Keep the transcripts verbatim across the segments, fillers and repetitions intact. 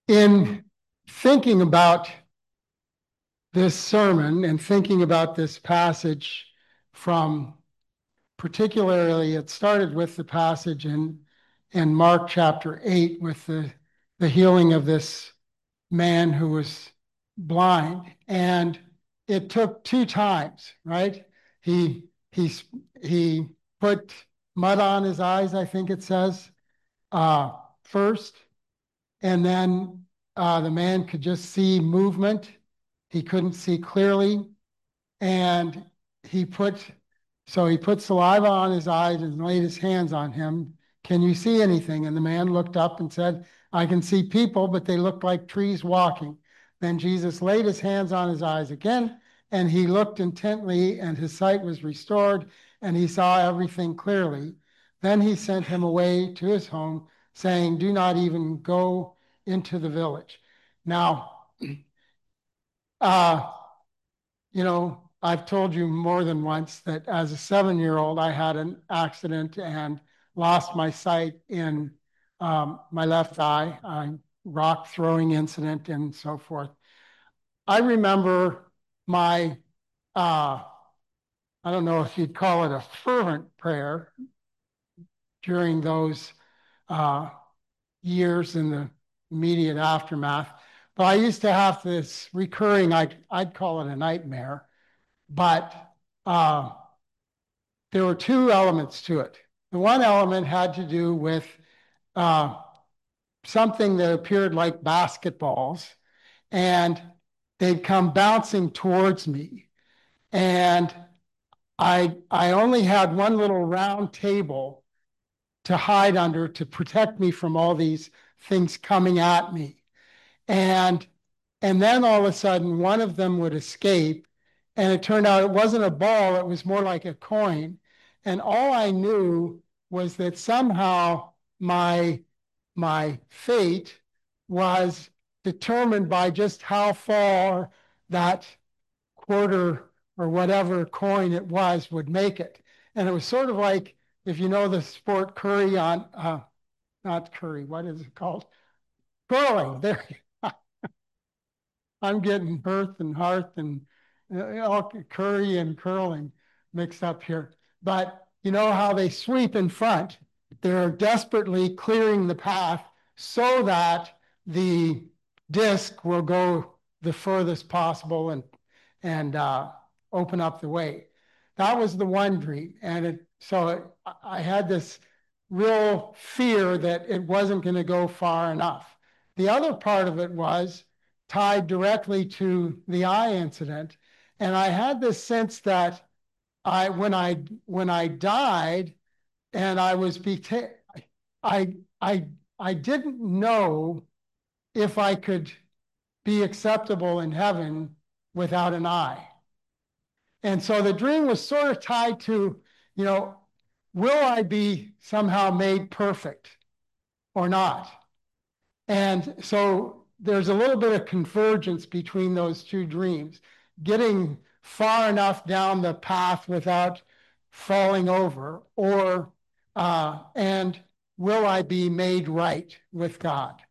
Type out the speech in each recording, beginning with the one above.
in thinking about this sermon and thinking about this passage from particularly, it started with the passage in, in Mark chapter eight with the, the healing of this man who was blind. And it took two times, right? He, he, he put mud on his eyes, I think it says, uh, first. And then uh, the man could just see movement. He couldn't see clearly. And he put, so he put saliva on his eyes and laid his hands on him. Can you see anything? And the man looked up and said, I can see people, but they look like trees walking. Then Jesus laid his hands on his eyes again, and he looked intently, and his sight was restored, and he saw everything clearly. Then he sent him away to his home, saying, do not even go into the village. Now, uh, you know, I've told you more than once that as a seven-year-old, I had an accident and lost my sight in um, my left eye, a rock throwing incident and so forth. I remember my, uh, I don't know if you'd call it a fervent prayer during those uh, years in the immediate aftermath. But I used to have this recurring, I'd, I'd call it a nightmare, but uh, there were two elements to it. The one element had to do with uh, something that appeared like basketballs, and they'd come bouncing towards me. And I, I only had one little round table to hide under to protect me from all these things coming at me. And, and then all of a sudden, one of them would escape. And it turned out it wasn't a ball, it was more like a coin. And all I knew was that somehow my, my fate was determined by just how far that quarter or whatever coin it was would make it. And it was sort of like, if you know the sport curry on, uh, not curry, what is it called? Curling. There, I'm getting hearth and hearth and uh, all curry and curling mixed up here. But you know how they sweep in front? They're desperately clearing the path so that the disc will go the furthest possible and, and uh, open up the way. That was the one dream. And it, so it, I had this real fear that it wasn't going to go far enough. The other part of it was tied directly to the eye incident. And I had this sense that I, when I, when I died and I was, beta- I, I, I didn't know if I could be acceptable in heaven without an eye. And so the dream was sort of tied to, you know, will I be somehow made perfect or not? And so there's a little bit of convergence between those two dreams, getting far enough down the path without falling over, or, uh, and will I be made right with God?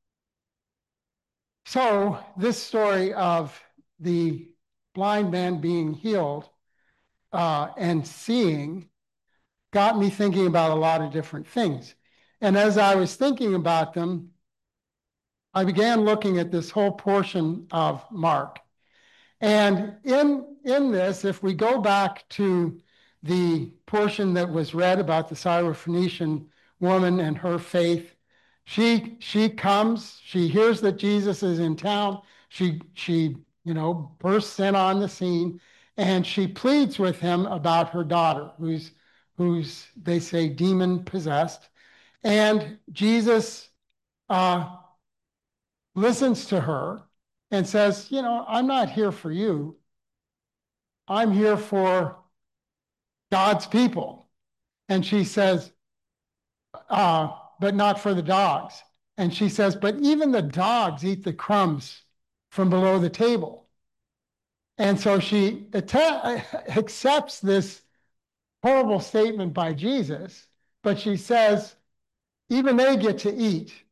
So this story of the blind man being healed uh, and seeing got me thinking about a lot of different things. And as I was thinking about them, I began looking at this whole portion of Mark. And in, in this, if we go back to the portion that was read about the Syrophoenician woman and her faith, she, she comes, she hears that Jesus is in town, she, she you know, bursts in on the scene, and she pleads with him about her daughter, who's, who's they say, demon possessed. And Jesus uh, listens to her and says, you know, I'm not here for you. I'm here for God's people. And she says, uh, but not for the dogs. And she says, but even the dogs eat the crumbs from below the table. And so she accepts this horrible statement by Jesus, but she says, even they get to eat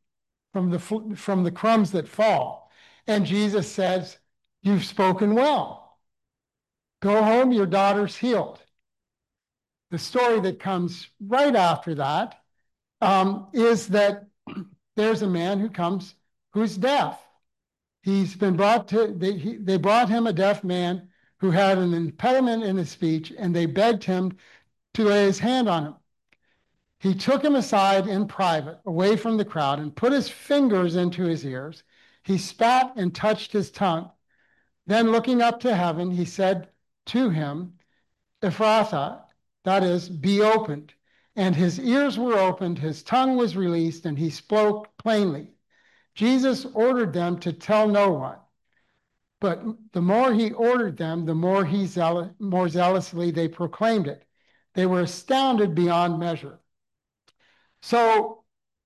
from the, from the crumbs that fall. And Jesus says, you've spoken well. Go home, your daughter's healed. The story that comes right after that um, is that there's a man who comes who's deaf. He's been brought to, they, he, they brought him a deaf man who had an impediment in his speech, and they begged him to lay his hand on him. He took him aside in private, away from the crowd, and put his fingers into his ears. He spat and touched his tongue. Then looking up to heaven, he said to him, Ephphatha, that is, be opened. And his ears were opened, his tongue was released, and he spoke plainly. Jesus ordered them to tell no one. But the more he ordered them, the more, he zeal- more zealously they proclaimed it. They were astounded beyond measure. So,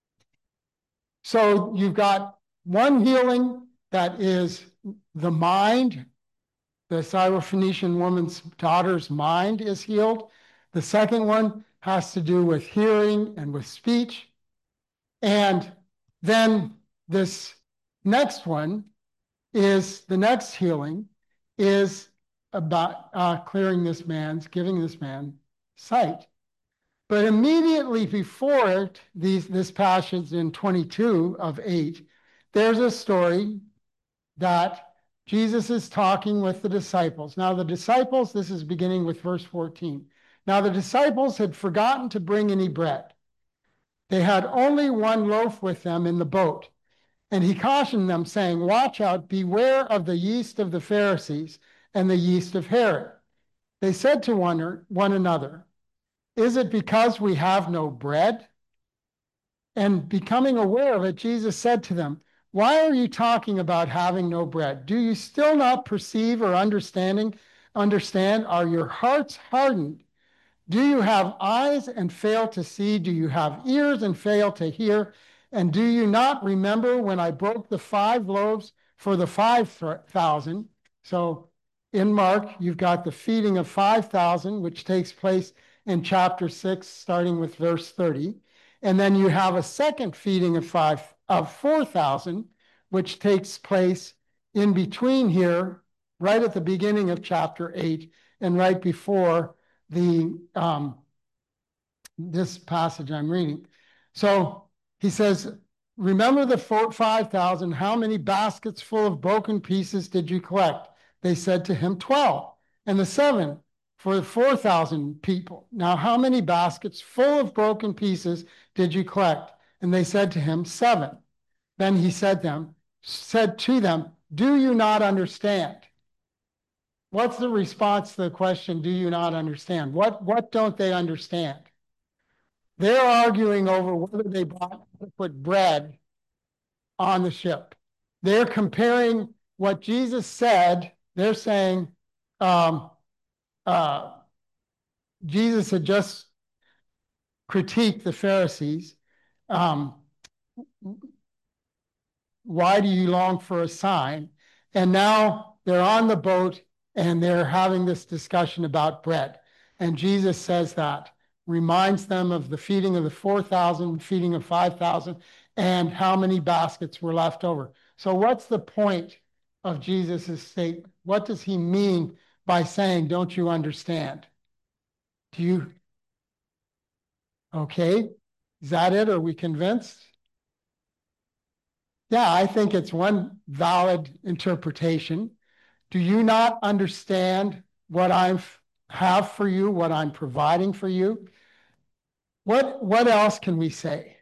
so you've got one healing that is the mind. The Syrophoenician woman's daughter's mind is healed. The second one has to do with hearing and with speech. And then this next one is the next healing is about uh, clearing this man's, giving this man sight. But immediately before it, these, this passage in twenty-two of eight, there's a story that Jesus is talking with the disciples. Now, the disciples, this is beginning with verse fourteen. Now, the disciples had forgotten to bring any bread. They had only one loaf with them in the boat. And he cautioned them, saying, watch out, beware of the yeast of the Pharisees and the yeast of Herod. They said to one, one another, is it because we have no bread? And becoming aware of it, Jesus said to them, why are you talking about having no bread? Do you still not perceive or understanding, understand? Are your hearts hardened? Do you have eyes and fail to see? Do you have ears and fail to hear? And do you not remember when I broke the five loaves for the five thousand? So in Mark, you've got the feeding of five thousand, which takes place in chapter six, starting with verse thirty. And then you have a second feeding of five of four thousand, which takes place in between here, right at the beginning of chapter eight, and right before the um, this passage I'm reading. So he says, remember the four, five thousand, how many baskets full of broken pieces did you collect? They said to him, twelve. And the seven for four thousand people. Now, how many baskets full of broken pieces did you collect? And they said to him, seven. Then he said them, said to them, do you not understand? What's the response to the question, do you not understand? What, what don't they understand? They're arguing over whether they bought adequate bread on the ship. They're comparing what Jesus said. They're saying um, uh, Jesus had just critiqued the Pharisees. Um, why do you long for a sign? And now they're on the boat and they're having this discussion about bread. And Jesus says that, reminds them of the feeding of the four thousand, feeding of five thousand, and how many baskets were left over. So what's the point of Jesus' statement? What does he mean by saying, don't you understand? Do you? Okay, is that it? Are we convinced? Yeah, I think it's one valid interpretation. Do you not understand what I have for you, what I'm providing for you? What, what else can we say?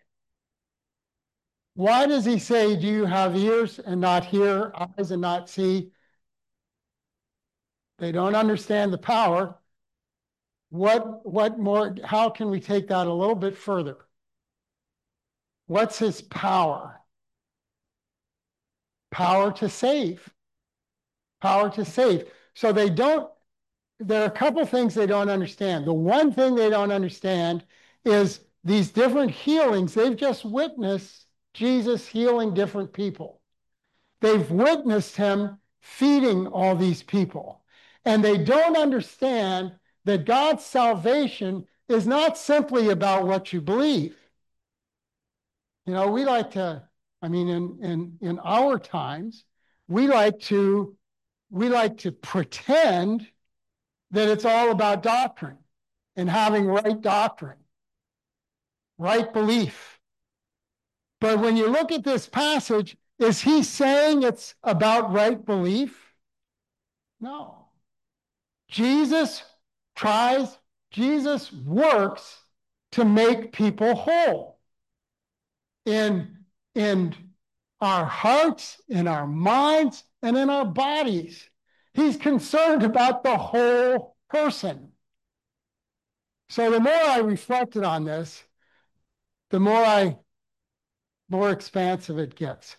Why does he say, do you have ears and not hear, eyes and not see? They don't understand the power. What, what more, how can we take that a little bit further? What's his power? Power to save. Power to save. So they don't, there are a couple things they don't understand. The one thing they don't understand is these different healings. They've just witnessed Jesus healing different people. They've witnessed him feeding all these people. And they don't understand that God's salvation is not simply about what you believe. You know, we like to I mean, in, in, in our times, we like to we like to pretend that it's all about doctrine and having right doctrine, right belief. But when you look at this passage, is he saying it's about right belief? No. Jesus tries, Jesus works to make people whole in, in our hearts, in our minds, and in our bodies. He's concerned about the whole person. So the more I reflected on this, the more I more expansive it gets.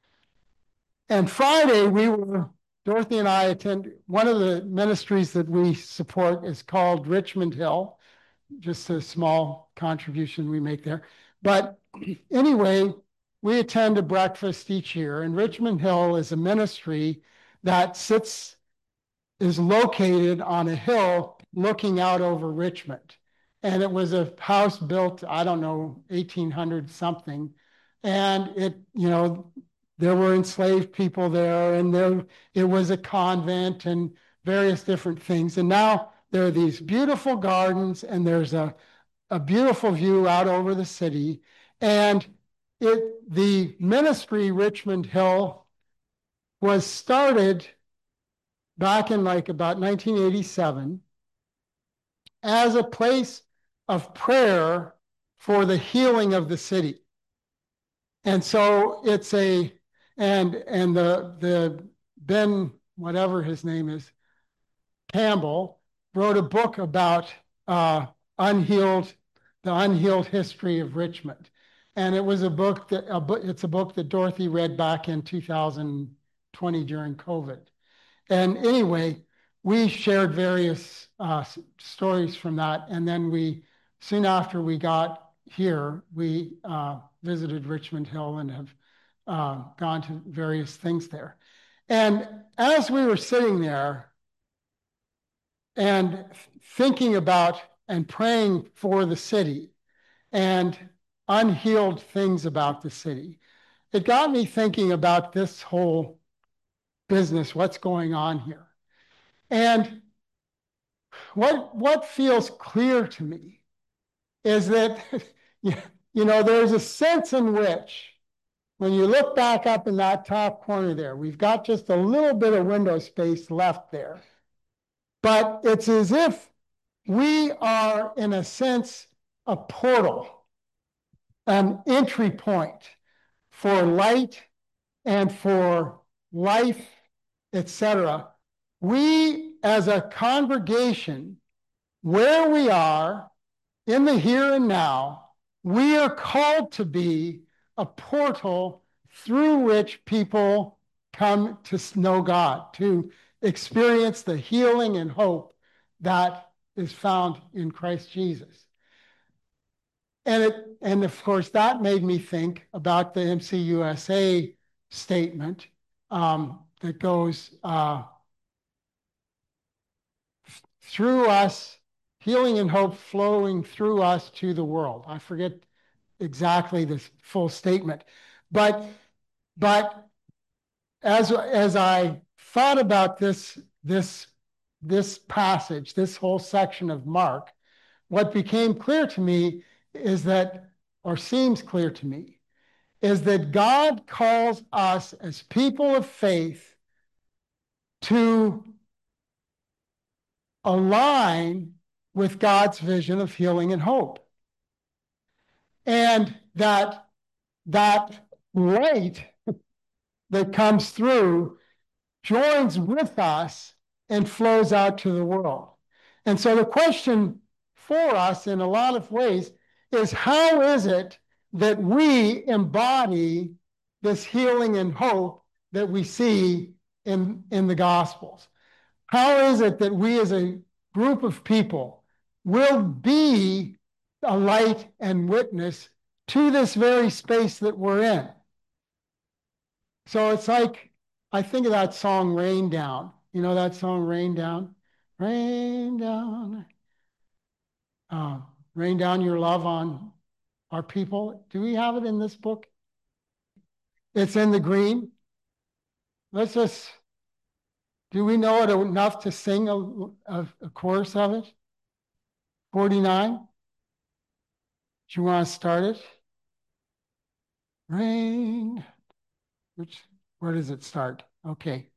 And Friday, we were, Dorothy and I attend, one of the ministries that we support is called Richmond Hill, just a small contribution we make there. But anyway, we attend a breakfast each year, and Richmond Hill is a ministry that sits, is located on a hill looking out over Richmond. And it was a house built, I don't know, eighteen hundred something. And it, you know, there were enslaved people there, and there it was a convent and various different things. And now there are these beautiful gardens, and there's a, a beautiful view out over the city. And it the ministry Richmond Hill was started back in like about nineteen eighty-seven as a place of prayer for the healing of the city. And so it's a, and and the the Ben, whatever his name is, Campbell, wrote a book about uh, unhealed, the unhealed history of Richmond. And it was a book that, a book, it's a book that Dorothy read back in two thousand twenty during COVID. And anyway, we shared various uh, stories from that. And then we, soon after we got here, we uh, visited Richmond Hill and have uh, gone to various things there. And as we were sitting there and thinking about and praying for the city and unhealed things about the city, it got me thinking about this whole business, what's going on here. And what, what feels clear to me is that, you know, there's a sense in which, when you look back up in that top corner there, we've got just a little bit of window space left there. But it's as if we are, in a sense, a portal, an entry point for light and for life, et cetera. We, as a congregation, where we are in the here and now, we are called to be a portal through which people come to know God, to experience the healing and hope that is found in Christ Jesus. And it, and of course, that made me think about the M C U S A statement um, that goes, uh, through us, healing and hope flowing through us to the world. I forget exactly the full statement, but but as as I thought about this this this passage, this whole section of Mark, what became clear to me is that, or seems clear to me, is that God calls us as people of faith to align with God's vision of healing and hope. And that, that light that comes through joins with us and flows out to the world. And so the question for us in a lot of ways is, how is it that we embody this healing and hope that we see in, in the Gospels? How is it that we as a group of people will be a light and witness to this very space that we're in? So it's like, I think of that song, Rain Down. You know that song, Rain Down? Rain down. Uh, rain down your love on our people. Do we have it in this book? It's in the green. Let's just, do we know it enough to sing a, a, a chorus of it? forty-nine? Do you want to start it? Rain. Which, where does it start? Okay.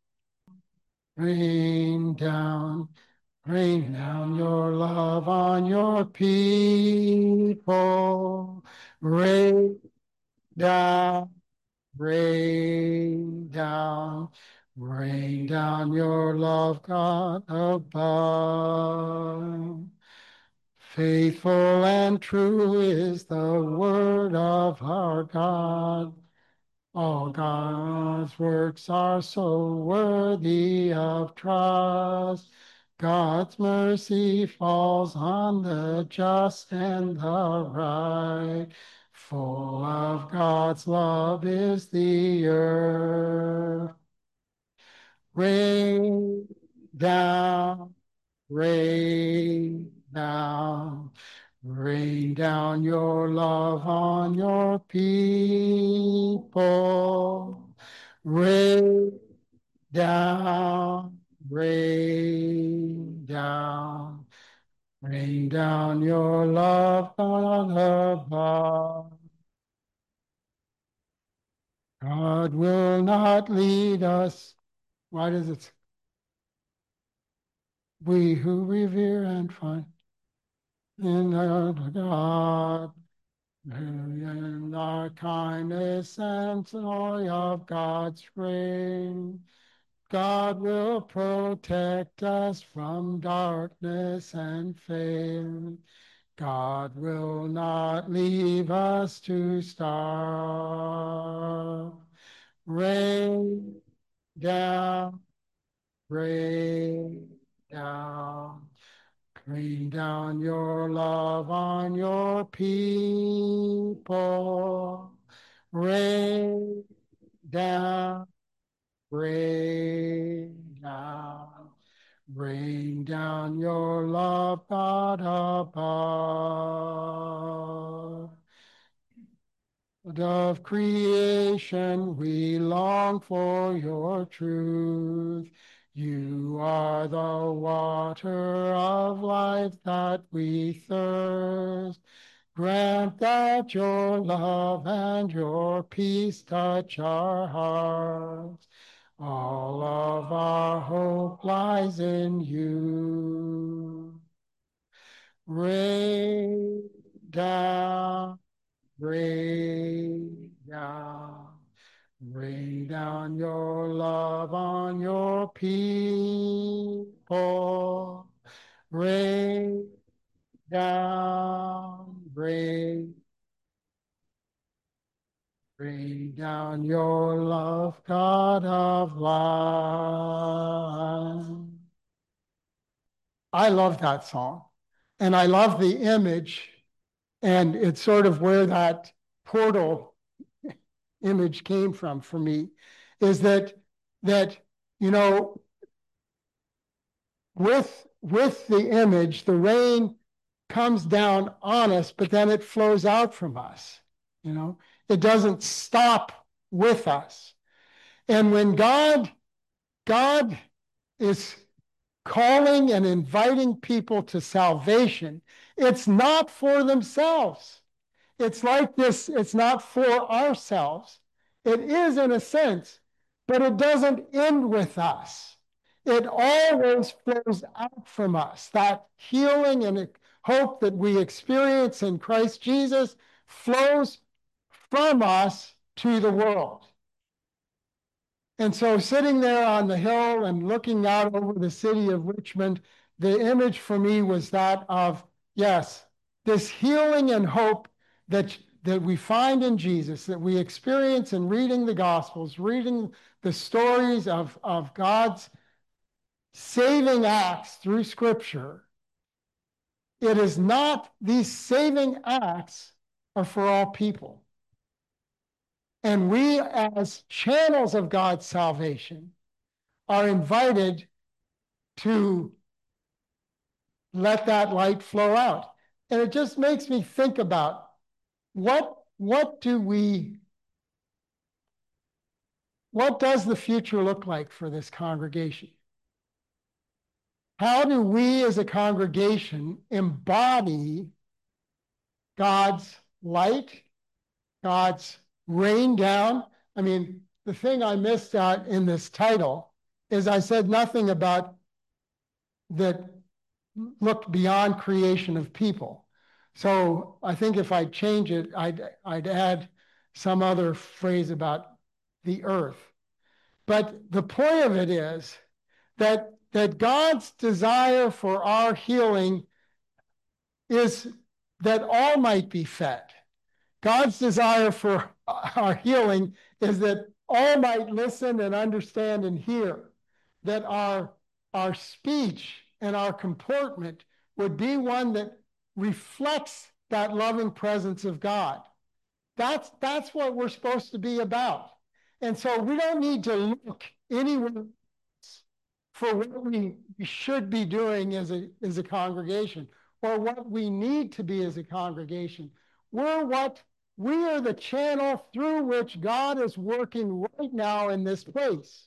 Rain down, rain down your love on your people. Rain down, rain down, rain down your love, God above. Faithful and true is the word of our God. All God's works are so worthy of trust. God's mercy falls on the just and the right. Full of God's love is the earth. Rain down, rain down, rain down your love on your people. Rain down, rain down, rain down your love on above. God will not lead us. Why does it? We who revere and find in our God, in our kindness and joy of God's reign. God will protect us from darkness and fail. God will not leave us to starve. Rain down, rain down. Rain down your love on your people. Rain down, rain down. Rain down your love, God above. Of creation, we long for your truth. You are the water of life that we thirst. Grant that your love and your peace touch our hearts. All of our hope lies in you. Rain down, rain down, rain down your love on your people. Rain down, rain, rain down your love, God of life. I love that song. And I love the image. And it's sort of where that portal image came from for me, is that that you know with with the image, the rain comes down on us, but then it flows out from us. You know, it doesn't stop with us. And when God God is calling and inviting people to salvation, it's not for themselves. It's like this, it's not for ourselves. It is in a sense, but it doesn't end with us. It always flows out from us. That healing and hope that we experience in Christ Jesus flows from us to the world. And so sitting there on the hill and looking out over the city of Richmond, the image for me was that of, yes, this healing and hope that, that we find in Jesus, that we experience in reading the Gospels, reading the stories of, of God's saving acts through Scripture. It is not, these saving acts are for all people. And we, as channels of God's salvation, are invited to let that light flow out. And it just makes me think about what, what do we what does the future look like for this congregation? How do we as a congregation embody God's light, God's rain down? I mean, the thing I missed out in this title is I said nothing about that looked beyond creation of people. So I think if I change it, I'd, I'd add some other phrase about the earth. But the point of it is that, that God's desire for our healing is that all might be fed. God's desire for our healing is that all might listen and understand and hear, that our, our speech and our comportment would be one that reflects that loving presence of God. That's, that's what we're supposed to be about. And so we don't need to look anywhere else for what we should be doing as a, as a congregation or what we need to be as a congregation. We're what we are the channel through which God is working right now in this place.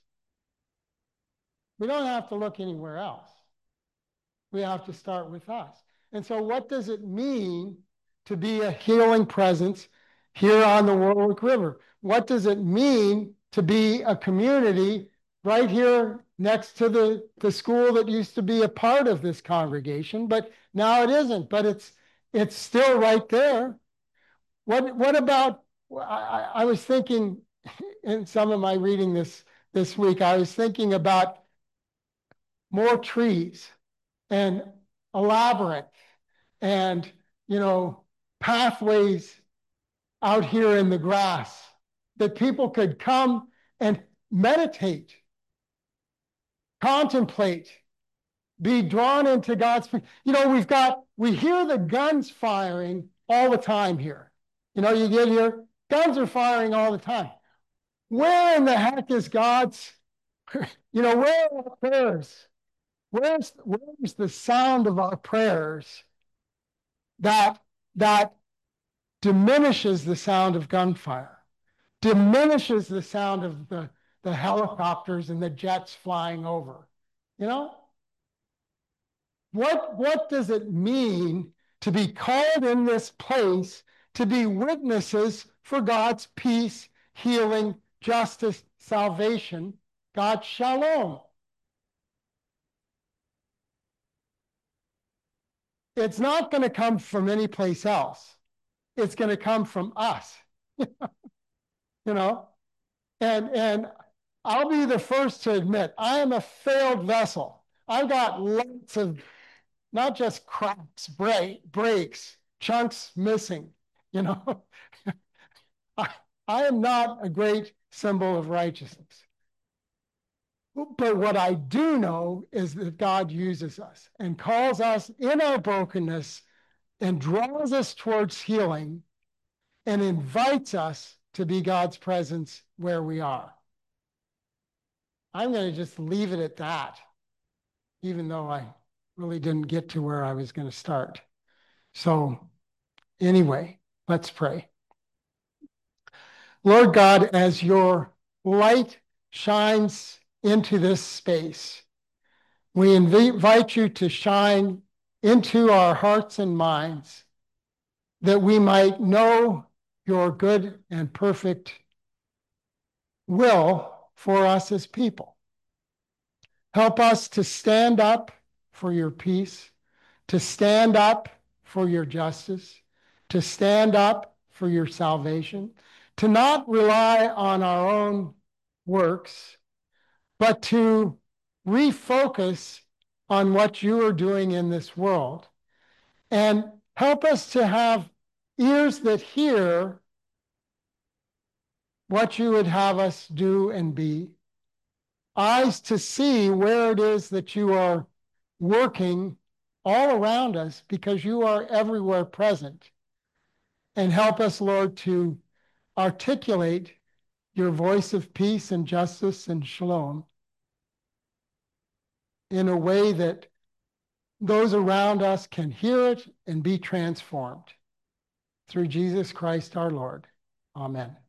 We don't have to look anywhere else. We have to start with us. And so what does it mean to be a healing presence here on the Warwick River? What does it mean to be a community right here next to the, the school that used to be a part of this congregation, but now it isn't, but it's, it's still right there. What, what about, I, I was thinking in some of my reading this, this week, I was thinking about more trees and a labyrinth and, you know, pathways out here in the grass that people could come and meditate, contemplate, be drawn into God's, you know, we've got, we hear the guns firing all the time here. You know, you get here, guns are firing all the time. Where in the heck is God's, you know, where are our prayers? Where's, where's the sound of our prayers that, that diminishes the sound of gunfire, diminishes the sound of the, the helicopters and the jets flying over? You know? What, what does it mean to be called in this place to be witnesses for God's peace, healing, justice, salvation, God's shalom? It's not going to come from any place else. It's going to come from us, you know? And, and I'll be the first to admit, I am a failed vessel. I've got lots of, not just cracks, break, breaks, chunks missing, you know? I, I am not a great symbol of righteousness. But what I do know is that God uses us and calls us in our brokenness and draws us towards healing and invites us to be God's presence where we are. I'm going to just leave it at that, even though I really didn't get to where I was going to start. So anyway, let's pray. Lord God, as your light shines into this space, we invite you to shine into our hearts and minds that we might know your good and perfect will for us as people. Help us to stand up for your peace, to stand up for your justice, to stand up for your salvation, to not rely on our own works, but to refocus on what you are doing in this world. And help us to have ears that hear what you would have us do and be, eyes to see where it is that you are working all around us, because you are everywhere present. And help us, Lord, to articulate your voice of peace and justice and shalom in a way that those around us can hear it and be transformed. Through Jesus Christ our Lord. Amen.